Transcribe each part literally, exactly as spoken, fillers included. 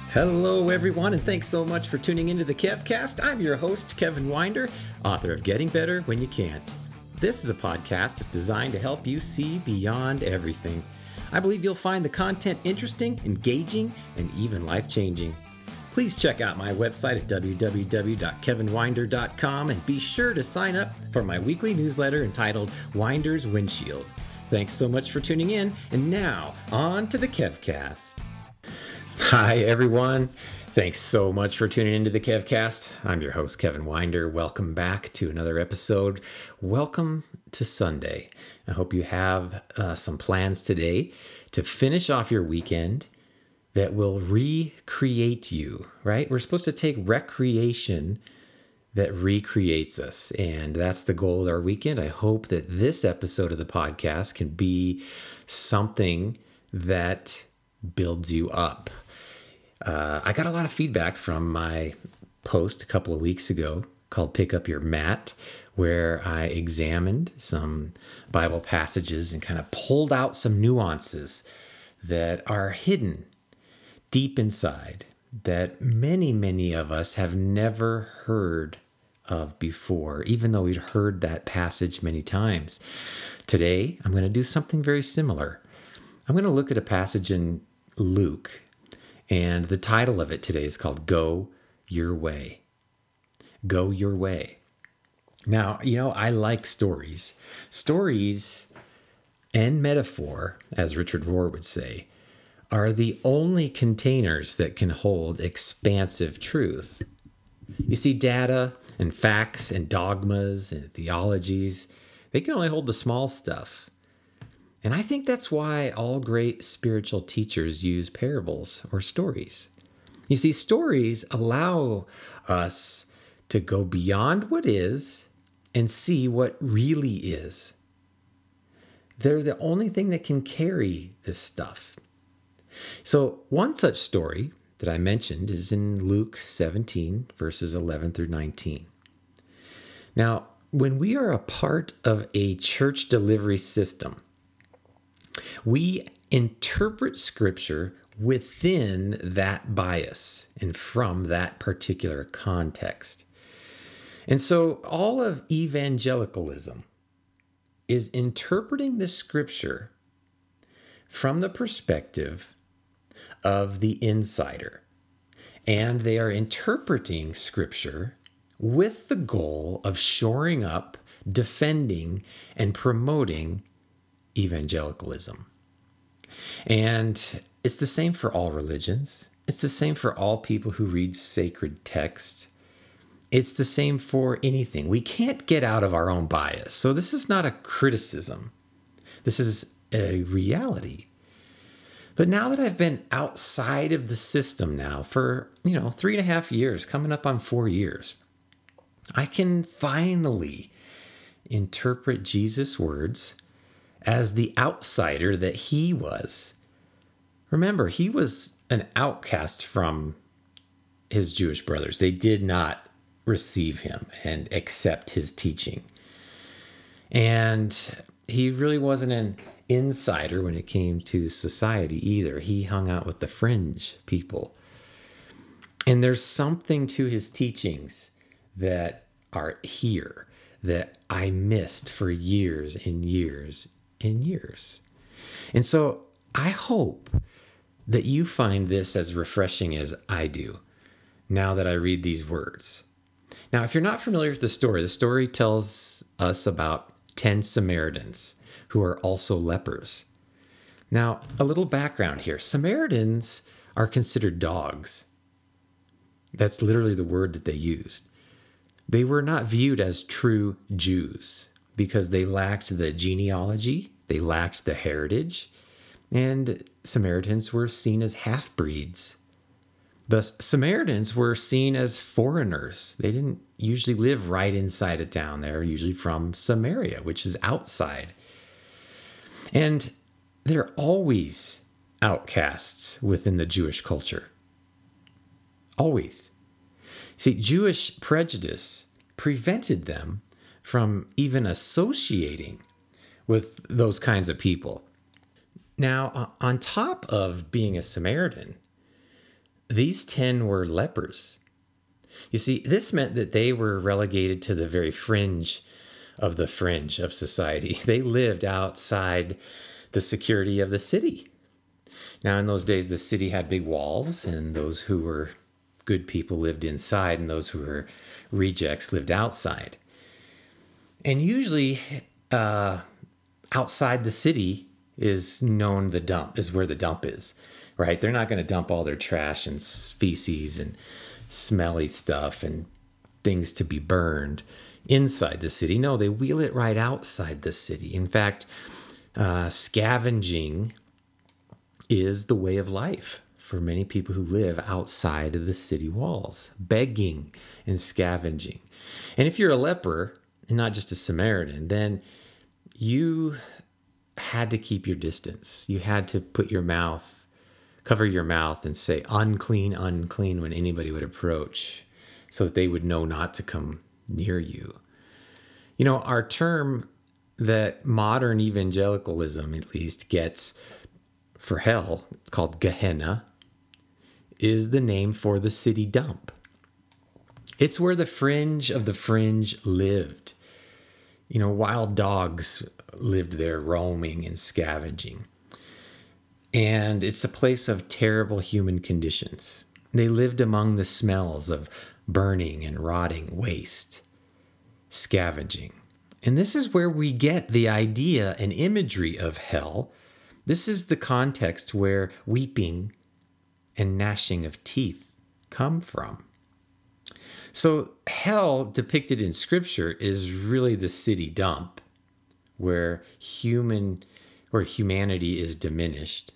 Hello, everyone, and thanks so much for tuning into the KevCast. I'm your host, Kevin Winder, author of Getting Better When You Can't. This is a podcast that's designed to help you see beyond everything. I believe you'll find the content interesting, engaging, and even life-changing. Please check out my website at w w w dot kevin winder dot com and be sure to sign up for my weekly newsletter entitled Winder's Windshield. Thanks so much for tuning in, and now on to the KevCast. Hi, everyone. Thanks so much for tuning into the KevCast. I'm your host, Kevin Winder. Welcome back to another episode. Welcome to Sunday. I hope you have uh, some plans today to finish off your weekend that will recreate you, right? We're supposed to take recreation that recreates us, and that's the goal of our weekend. I hope that this episode of the podcast can be something that builds you up. Uh, I got a lot of feedback from my post a couple of weeks ago called Pick Up Your Mat, where I examined some Bible passages and kind of pulled out some nuances that are hidden deep inside that many, many of us have never heard of before, even though we've heard that passage many times. Today, I'm going to do something very similar. I'm going to look at a passage in Luke, and the title of it today is called Go Your Way. Go Your Way. Now, you know, I like stories. Stories and metaphor, as Richard Rohr would say, are the only containers that can hold expansive truth. You see, data and facts and dogmas and theologies, they can only hold the small stuff. And I think that's why all great spiritual teachers use parables or stories. You see, stories allow us to go beyond what is and see what really is. They're the only thing that can carry this stuff. So one such story that I mentioned is in Luke seventeen, verses eleven through nineteen. Now, when we are a part of a church delivery system, we interpret Scripture within that bias and from that particular context. And so all of evangelicalism is interpreting the Scripture from the perspective of the insider. And they are interpreting Scripture with the goal of shoring up, defending, and promoting evangelicalism. And it's the same for all religions. It's the same for all people who read sacred texts. It's the same for anything. We can't get out of our own bias. So this is not a criticism. This is a reality. But now that I've been outside of the system now for, you know, three and a half years, coming up on four years, I can finally interpret Jesus' words as the outsider that he was. Remember, he was an outcast from his Jewish brothers. They did not receive him and accept his teaching. And he really wasn't an insider when it came to society either. He hung out with the fringe people. And there's something to his teachings that are here that I missed for years and years and years. And so I hope that you find this as refreshing as I do now that I read these words. Now, if you're not familiar with the story, the story tells us about ten Samaritans who are also lepers. Now, a little background here. Samaritans are considered dogs. That's literally the word that they used. They were not viewed as true Jews because they lacked the genealogy, they lacked the heritage, and Samaritans were seen as half-breeds. Thus, Samaritans were seen as foreigners. They didn't usually live right inside a town. They're usually from Samaria, which is outside. And they're always outcasts within the Jewish culture. Always. See, Jewish prejudice prevented them from even associating with those kinds of people. Now, on top of being a Samaritan, these ten were lepers. You see, this meant that they were relegated to the very fringe of the fringe of society. They lived outside the security of the city. Now, in those days, the city had big walls, and those who were good people lived inside, and those who were rejects lived outside. And usually, uh, outside the city is known the dump, is where the dump is, right? They're not going to dump all their trash and feces and smelly stuff and things to be burned inside the city. No, they wheel it right outside the city. In fact, uh, scavenging is the way of life for many people who live outside of the city walls, begging and scavenging. And if you're a leper, and not just a Samaritan, then you had to keep your distance. You had to put your mouth, cover your mouth and say, unclean, unclean, when anybody would approach, so that they would know not to come near you. You know, our term that modern evangelicalism, at least, gets for hell, it's called Gehenna, is the name for the city dump. It's where the fringe of the fringe lived. You know, wild dogs lived there, roaming and scavenging. And it's a place of terrible human conditions. They lived among the smells of burning and rotting waste, scavenging. And this is where we get the idea and imagery of hell. This is the context where weeping and gnashing of teeth come from. So hell depicted in Scripture is really the city dump, where human or humanity is diminished,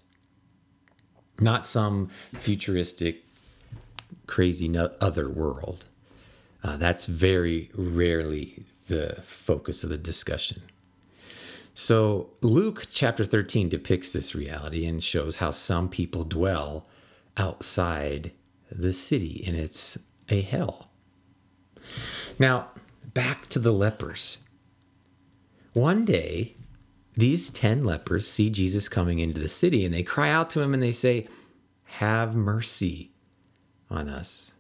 not some futuristic, crazy no- other world. Uh, that's very rarely the focus of the discussion. So Luke chapter thirteen depicts this reality and shows how some people dwell outside the city, and it's a hell. Now, back to the lepers. One day, these ten lepers see Jesus coming into the city, and they cry out to him and they say, "Have mercy on us."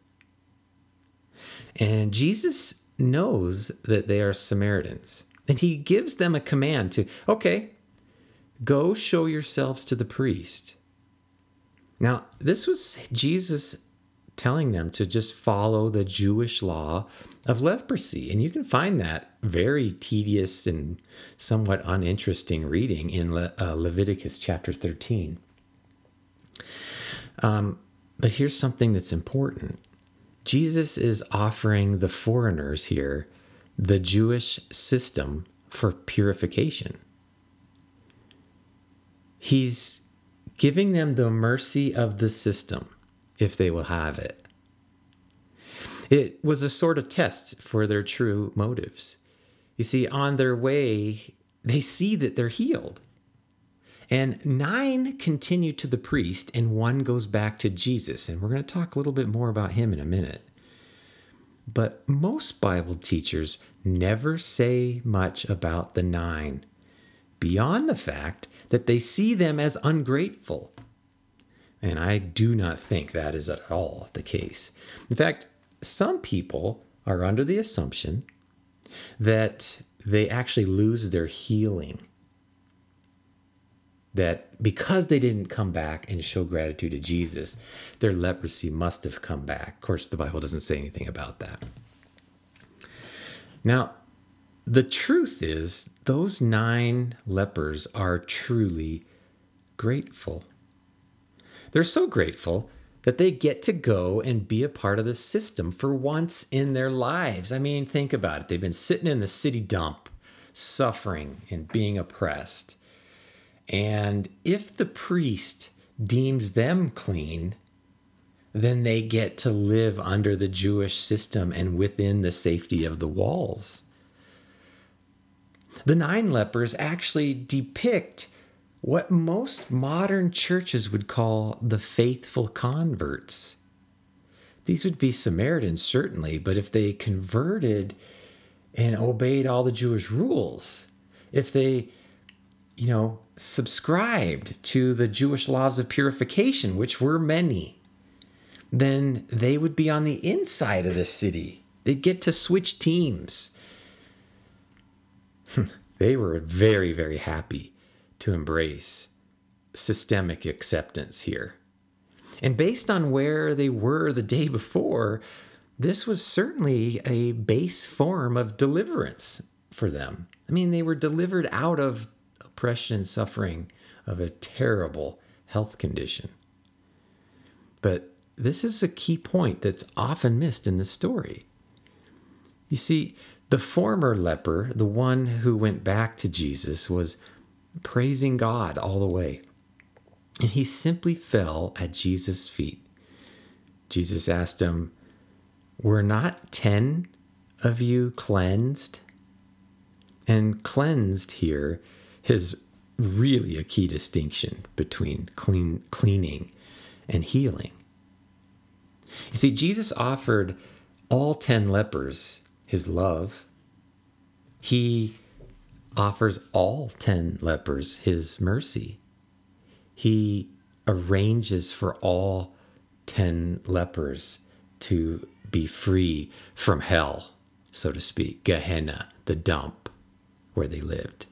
And Jesus knows that they are Samaritans, and he gives them a command to, okay, go show yourselves to the priest. Now, this was Jesus telling them to just follow the Jewish law of leprosy. And you can find that very tedious and somewhat uninteresting reading in Le- uh, Leviticus chapter thirteen. Um, but here's something that's important. Jesus is offering the foreigners here the Jewish system for purification. He's giving them the mercy of the system if they will have it. It was a sort of test for their true motives. You see, on their way, they see that they're healed. And nine continue to the priest, and one goes back to Jesus. And we're going to talk a little bit more about him in a minute. But most Bible teachers never say much about the nine, beyond the fact that they see them as ungrateful. And I do not think that is at all the case. In fact, some people are under the assumption that they actually lose their healing. That because they didn't come back and show gratitude to Jesus, their leprosy must have come back. Of course, the Bible doesn't say anything about that. Now, the truth is, those nine lepers are truly grateful. They're so grateful that they get to go and be a part of the system for once in their lives. I mean, think about it. They've been sitting in the city dump, suffering and being oppressed. And if the priest deems them clean, then they get to live under the Jewish system and within the safety of the walls. The nine lepers actually depict what most modern churches would call the faithful converts. These would be Samaritans, certainly, but if they converted and obeyed all the Jewish rules, if they, you know, subscribed to the Jewish laws of purification, which were many, then they would be on the inside of the city. They'd get to switch teams. They were very, very happy to embrace systemic acceptance here. And based on where they were the day before, this was certainly a base form of deliverance for them. I mean, they were delivered out of oppression and suffering of a terrible health condition. But this is a key point that's often missed in the story. You see, the former leper, the one who went back to Jesus, was praising God all the way. And he simply fell at Jesus' feet. Jesus asked him, "Were not ten of you cleansed?" And cleansed here is really a key distinction between clean, cleaning and healing. You see, Jesus offered all ten lepers his love. He offers all ten lepers his mercy. He arranges for all ten lepers to be free from hell, so to speak, Gehenna, the dump where they lived.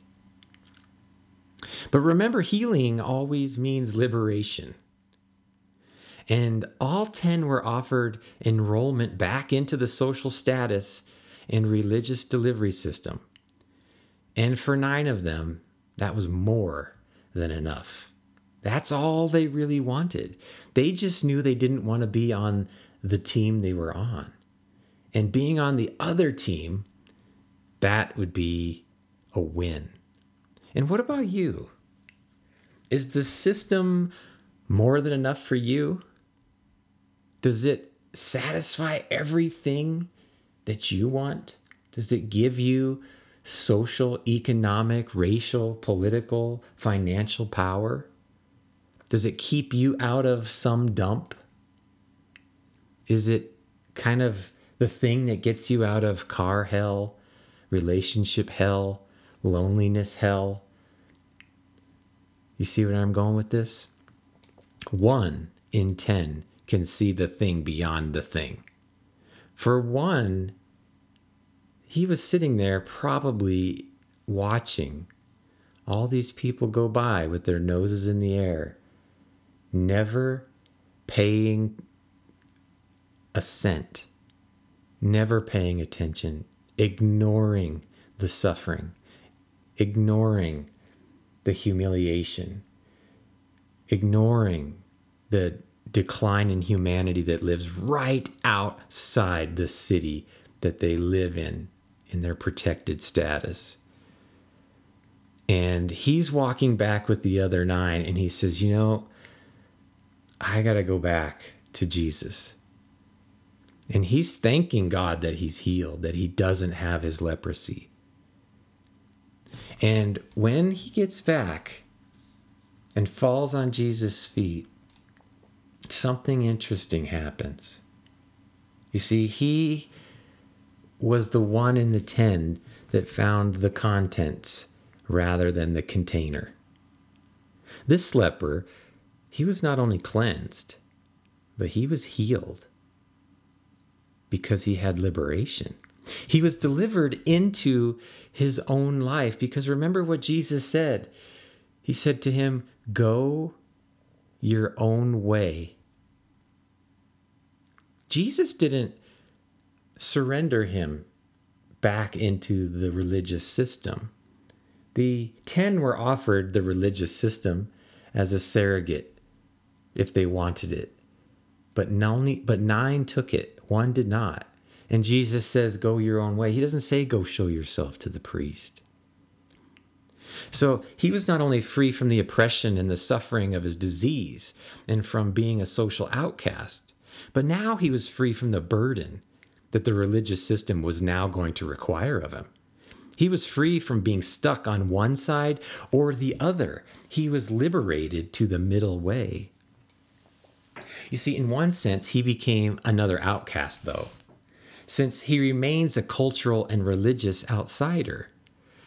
But remember, healing always means liberation. And all ten were offered enrollment back into the social status and religious delivery system. And for nine of them, that was more than enough. That's all they really wanted. They just knew they didn't want to be on the team they were on. And being on the other team, that would be a win. And what about you? Is the system more than enough for you? Does it satisfy everything that you want? Does it give you social, economic, racial, political, financial power? Does it keep you out of some dump? Is it kind of the thing that gets you out of car hell, relationship hell, loneliness hell? You see where I'm going with this? One in ten can see the thing beyond the thing. For one, he was sitting there probably watching all these people go by with their noses in the air, never paying a cent, never paying attention, ignoring the suffering, ignoring the humiliation, ignoring the decline in humanity that lives right outside the city that they live in, in their protected status. And he's walking back with the other nine, and he says, you know, I got to go back to Jesus. And he's thanking God that he's healed, that he doesn't have his leprosy. And when he gets back and falls on Jesus' feet, something interesting happens. You see, he was the one in the ten that found the contents rather than the container. This leper, he was not only cleansed, but he was healed because he had liberation. He was delivered into his own life because remember what Jesus said. He said to him, "Go your own way." Jesus didn't surrender him back into the religious system. The ten were offered the religious system as a surrogate if they wanted it. But, none, but nine took it. One did not. And Jesus says, go your own way. He doesn't say, go show yourself to the priest. So he was not only free from the oppression and the suffering of his disease and from being a social outcast, but now he was free from the burden that the religious system was now going to require of him. He was free from being stuck on one side or the other. He was liberated to the middle way. You see, in one sense, he became another outcast, though, since he remains a cultural and religious outsider.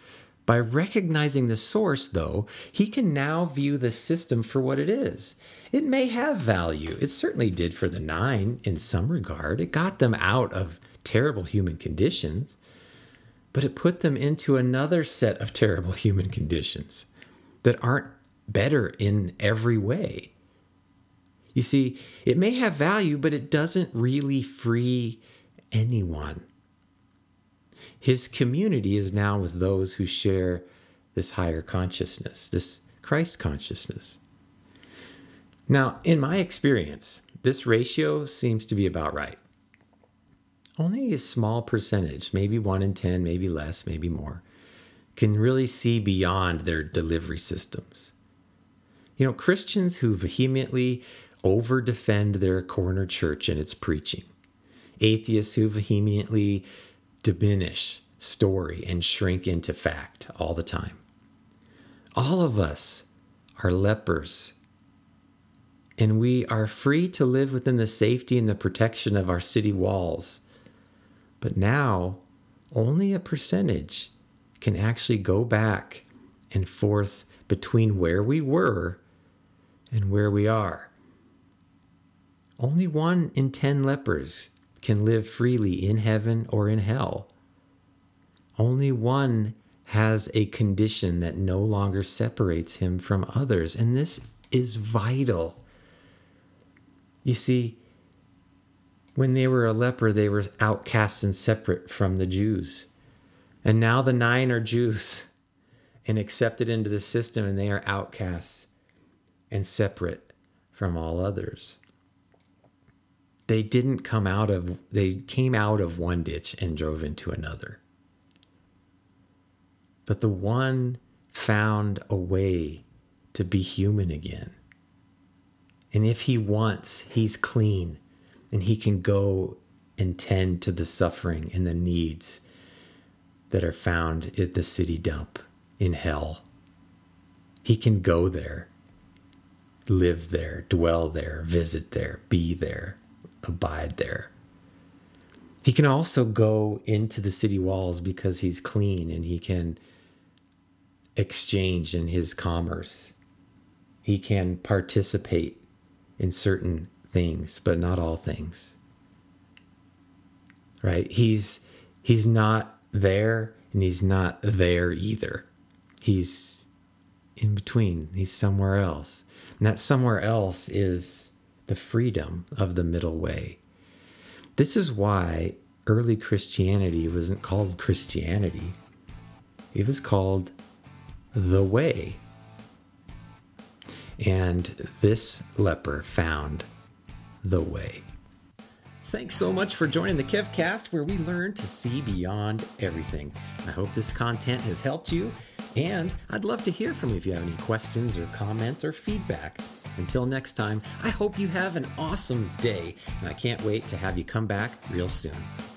By recognizing the source, though, he can now view the system for what it is. It may have value. It certainly did for the nine in some regard. It got them out of terrible human conditions, but it put them into another set of terrible human conditions that aren't better in every way. You see, it may have value, but it doesn't really free anyone. His community is now with those who share this higher consciousness, this Christ consciousness. Now, in my experience, this ratio seems to be about right. Only a small percentage, maybe one in ten, maybe less, maybe more, can really see beyond their delivery systems. You know, Christians who vehemently over-defend their corner church and its preaching. Atheists who vehemently diminish story and shrink into fact all the time. All of us are lepers, and we are free to live within the safety and the protection of our city walls. But now, only a percentage can actually go back and forth between where we were and where we are. Only one in ten lepers can live freely in heaven or in hell. Only one has a condition that no longer separates him from others, and this is vital. You see, when they were a leper, they were outcasts and separate from the Jews. And now the nine are Jews and accepted into the system, and they are outcasts and separate from all others. They didn't come out of, they came out of one ditch and drove into another. But the one found a way to be human again. And if he wants, he's clean, and he can go and tend to the suffering and the needs that are found at the city dump in hell. He can go there, live there, dwell there, visit there, be there, abide there. He can also go into the city walls because he's clean and he can exchange in his commerce. He can participate in certain things, but not all things. Right? He's he's not there and he's not there either. He's in between. He's somewhere else. And that somewhere else is the freedom of the middle way. This is why early Christianity wasn't called Christianity. It was called the way. And this leper found the way. Thanks so much for joining the KevCast, where we learn to see beyond everything. I hope this content has helped you, and I'd love to hear from you if you have any questions or comments or feedback. Until next time, I hope you have an awesome day, and I can't wait to have you come back real soon.